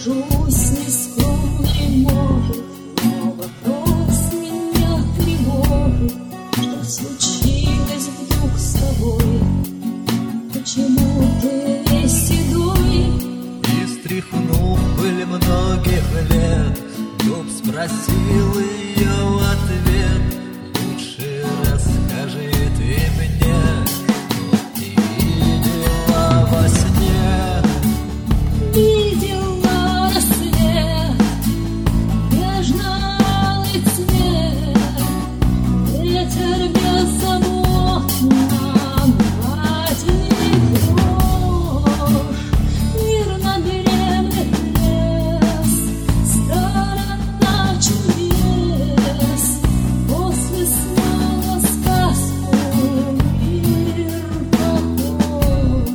кажусь нескромной, может, но вопрос меня тревожит. Что случилось вдруг с тобой? Почему ты седой? И стряхнув пыль многих лет, дуб спросил ее в ответ: лучше расскажи ты мне, что ты видела во сне. Видел на рассвет нежный цвет, ветер беззаботно гладит дрожь. Мирно дремлет лес, сторона чудес. После сна на сказку мир похож.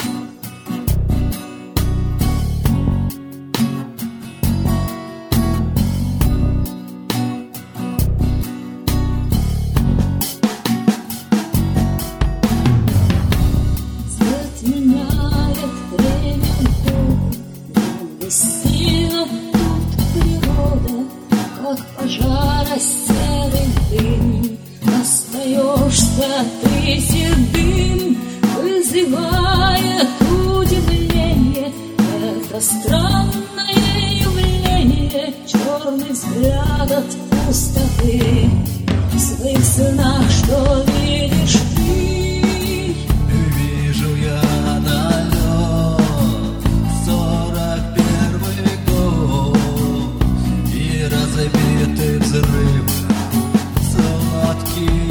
Цвет меняет время года, но бессильна тут природа, как пожара серый дым. Остаешься ты седым, вызывает удивление это странное явление. Черный взгляд от пустоты, в своих снах что видишь ты? Вижу я налет 41-й год и разбитый взрыв, сладкий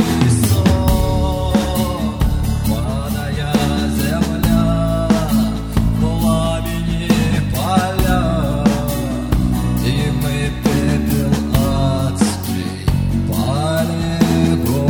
сон. Падая земля, пламени поля, дым и пепел адский полигон.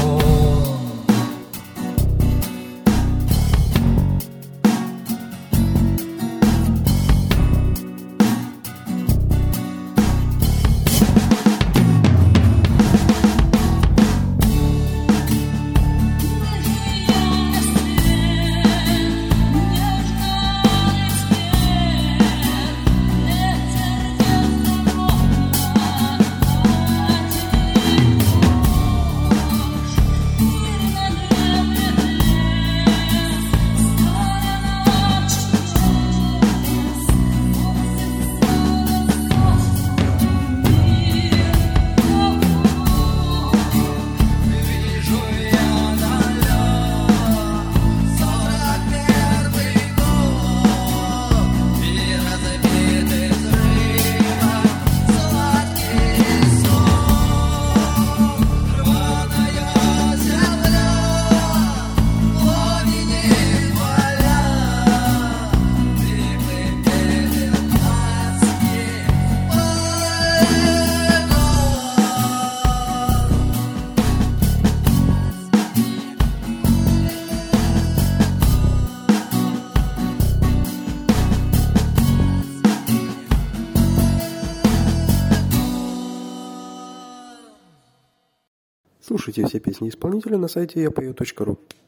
Слушайте все песни исполнителя на сайте yapою.ru.